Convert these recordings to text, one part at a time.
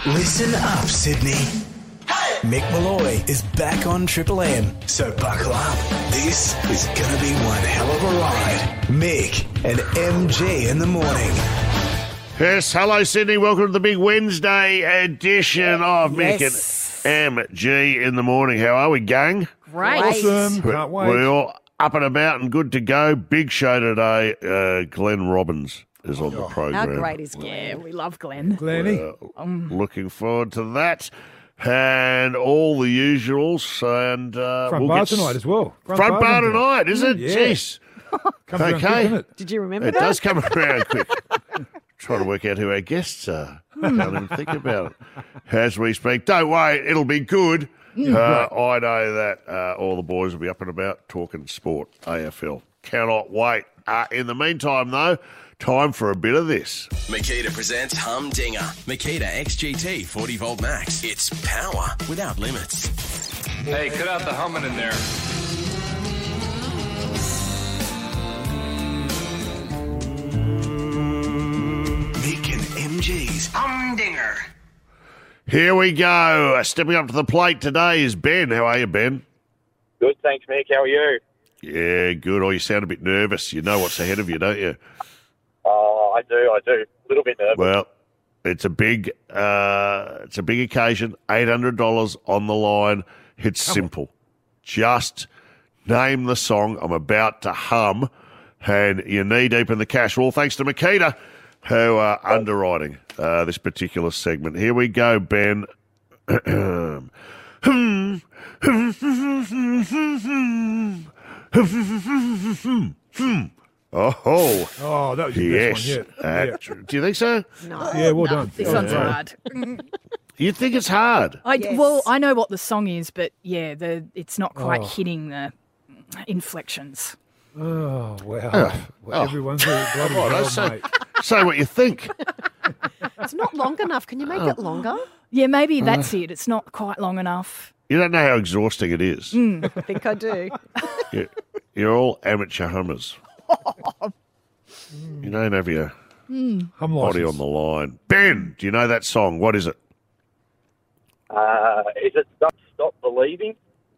Listen up, Sydney. Mick Malloy is back on Triple M, so buckle up. This is going to be one hell of a ride. Mick and MG in the morning. Yes, hello Sydney. Welcome to the big Wednesday edition of Mick and MG in the morning. How are we, gang? Great. Awesome. Can't wait. We're all up and about and good to go. Big show today. Glenn Robbins is on the program. How great is Glenn? Yeah, we love Glenn. Glenny. Looking forward to that. And all the usuals. And Front bar tonight as well. Front bar tonight, is it? Yeah. Jeez. Comes around quick, doesn't it? Did you remember It that? does come around quick. Trying to work out who our guests are. Can't even think about it as we speak. Don't worry, it'll be good. I know that all the boys will be up and about talking sport, AFL. Cannot wait. In the meantime, though, time for a bit of this. Makita presents Humdinger. Makita XGT 40 volt max. It's power without limits. Hey, cut out the humming in there. Mick and MG's Humdinger. Here we go. Stepping up to the plate today is Ben. How are you, Ben? Good, thanks, Mick. How are you? Yeah, good. Oh, you sound a bit nervous. You know what's ahead of you, don't you? Oh, I do. A little bit nervous. Well, it's a big occasion. $800 on the line. It's simple. Just name the song I'm about to hum, and you're knee deep in the cash. All thanks to Makita, who are underwriting this particular segment. Here we go, Ben. Oh, that was your Yes. best one yet. Do you think so? No. Yeah, well done. This Yeah. one's hard. You think it's hard? Well, I know what the song is, but yeah, it's not quite Oh. hitting the inflections. Oh, wow. Well, everyone's a bloody hell, mate. Say what you think. It's not long enough. Can you make it longer? Yeah, maybe that's it. It's not quite long enough. You don't know how exhausting it is. I think I do. You're all amateur hummers. You don't have your Hum body license. on the line. Ben, do you know that song? What is it? Is it Don't Stop Believing?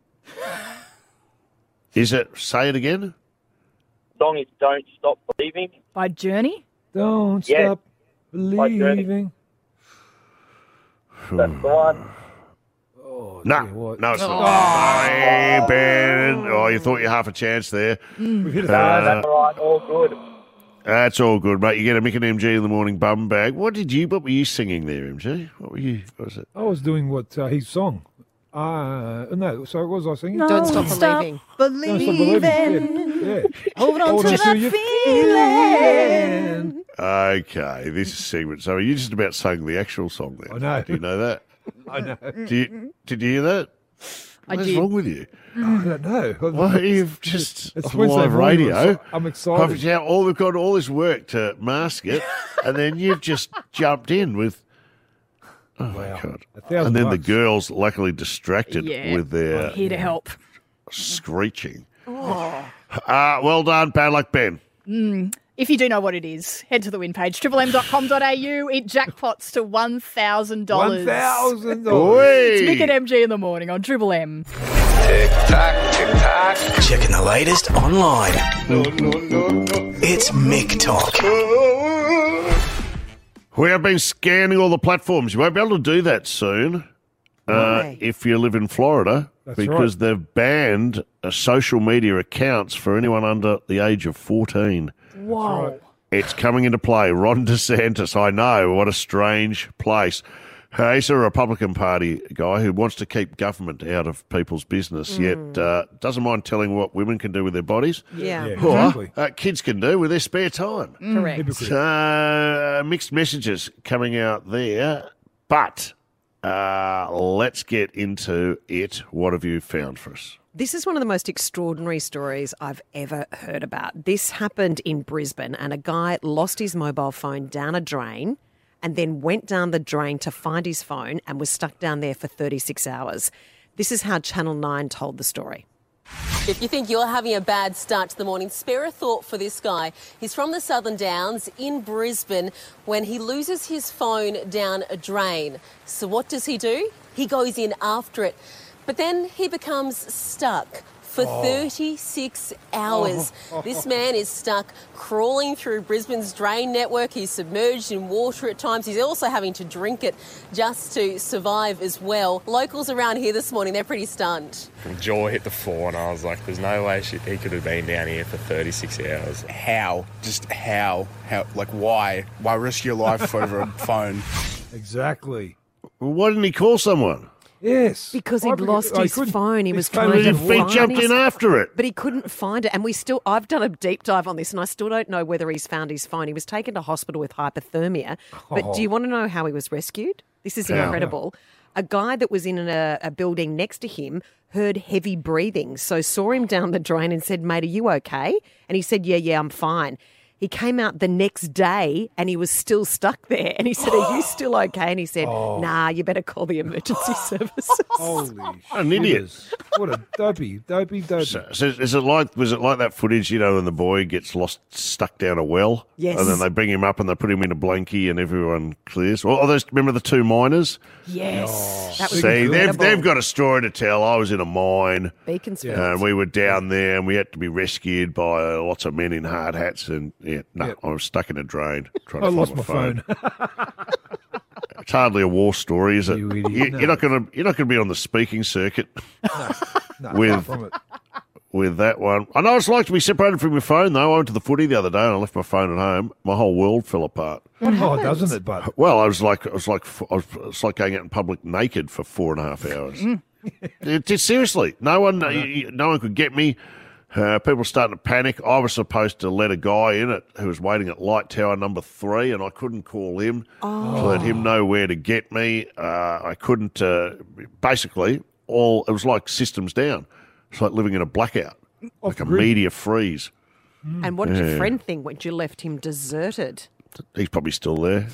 Is it? Say it again. Song is Don't Stop Believing. By Journey? Don't Yeah. stop believing. That's the one. No, dear, what? no, it's not. Sorry, Ben. Oh, you thought you had half a chance there. We've hit it. That's all right. All good. That's all good, mate. You get a Mick and MG in the morning bum bag. What were you singing there, MG? What was it? I was doing what his song. No, sorry, what was I singing? No. Don't stop Stop. believing. Don't stop believing. Yeah. Hold on Hold to on that to your feeling. Okay, this is segment. So you just about sang the actual song there. I know. Do you know that? I know. Did you hear that? I What's did. wrong with you? I don't know. Well, you've just It's on Wednesday live morning, radio. I'm excited. We've got all this work to mask it, and then you've just jumped in with. Oh my God! $1,000 And then the bucks. girls, luckily distracted Yeah. with their I'm here to help. screeching. Well done, bad luck, Ben. If you do know what it is, head to the win page, triplem.com.au. It jackpots to $1,000. $1,000. It's Mick and MG in the morning on Triple M. Checking the latest online. It's Mick Talk. We have been scanning all the platforms. You won't be able to do that soon Why? if you live in Florida That's because they've banned social media accounts for anyone under the age of 14. Whoa. right. It's coming into play. Ron DeSantis, I know, what a strange place. He's a Republican Party guy who wants to keep government out of people's business, yet doesn't mind telling what women can do with their bodies Yeah. Yeah, or exactly. kids can do with their spare time. Correct. Hypocrite. So, mixed messages coming out there, but let's get into it. What have you found for us? This is one of the most extraordinary stories I've ever heard about. This happened in Brisbane, and a guy lost his mobile phone down a drain and then went down the drain to find his phone and was stuck down there for 36 hours. This is how Channel 9 told the story. If you think you're having a bad start to the morning, spare a thought for this guy. He's from the Southern Downs in Brisbane when he loses his phone down a drain. So what does he do? He goes in after it. But then he becomes stuck for 36 hours. This man is stuck crawling through Brisbane's drain network. He's submerged in water at times. He's also having to drink it just to survive as well. Locals around here this morning, they're pretty stunned. Jaw hit the floor and I was like, there's no way he could have been down here for 36 hours. How? Just how? Like, why? Why risk your life over a phone? Exactly. Well, why didn't he call someone? Yes. Because he'd lost his phone. He was trying to He find jumped in after it. But he couldn't find it. And I've done a deep dive on this and I still don't know whether he's found his phone. He was taken to hospital with hypothermia. But do you want to know how he was rescued? This is incredible. A guy that was in a building next to him heard heavy breathing, so saw him down the drain and said, "Mate, are you okay?" And he said, yeah, I'm fine. He came out the next day and he was still stuck there. And he said, "Are you still okay?" And he said, "Nah, you better call the emergency services." Holy an idiot. What a dopey. So was it like that footage, when the boy gets stuck down a well? Yes. And then they bring him up and they put him in a blankie and everyone clears. Well, remember the two miners? Yes. That was See, incredible. they've got a story to tell. I was in a mine. Beaconsfield. And we were down there and we had to be rescued by lots of men in hard hats. And I was stuck in a drain trying to I find lost my my phone. It's hardly a war story, is it? You idiot. You're not going to be on the speaking circuit No, with far from it. with that one. I know it's like to be separated from your phone, though. I went to the footy the other day and I left my phone at home. My whole world fell apart. Oh, doesn't it, bud? Well, it's like going out in public naked for 4.5 hours. Seriously, no one could get me. People were starting to panic. I was supposed to let a guy in who was waiting at light tower number 3, and I couldn't call him to let him know where to get me. I couldn't. Basically, it was like systems down. It's like living in a blackout, like a media freeze. And what did your friend think when you left him deserted? He's probably still there,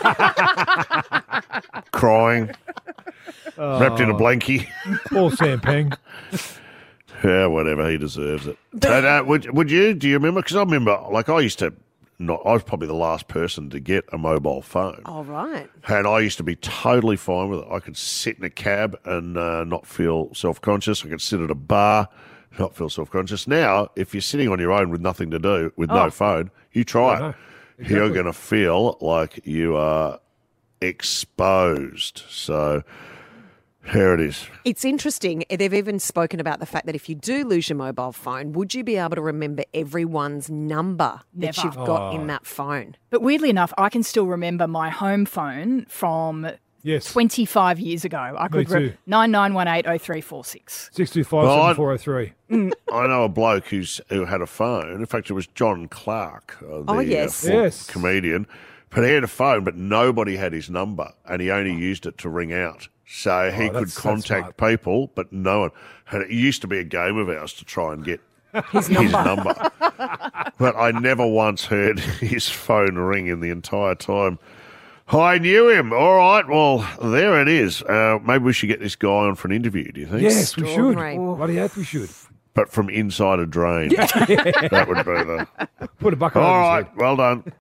crying, wrapped in a blankie. Poor Sam Peng. Yeah, whatever. He deserves it. But, would you? Do you remember? Because I remember, I was probably the last person to get a mobile phone. Oh, right. And I used to be totally fine with it. I could sit in a cab and not feel self-conscious. I could sit at a bar, not feel self-conscious. Now, if you're sitting on your own with nothing to do, with no phone, you try it. Exactly. You're going to feel like you are exposed. So here it is. It's interesting. They've even spoken about the fact that if you do lose your mobile phone, would you be able to remember everyone's number that Never. you've got in that phone? But weirdly enough, I can still remember my home phone from 25 years ago. I could too. 99180346. 625-7403. I know a bloke who had a phone. In fact, it was John Clark, yes. comedian. But he had a phone, but nobody had his number, and he only used it to ring out. So he could contact people, but no one. And it used to be a game of ours to try and get his number. But I never once heard his phone ring in the entire time. I knew him. All right, well, there it is. Maybe we should get this guy on for an interview, do you think? Yes, we should. Bloody hope we should. But from inside a drain. That would be the... Put a bucket All on his right, head. well done.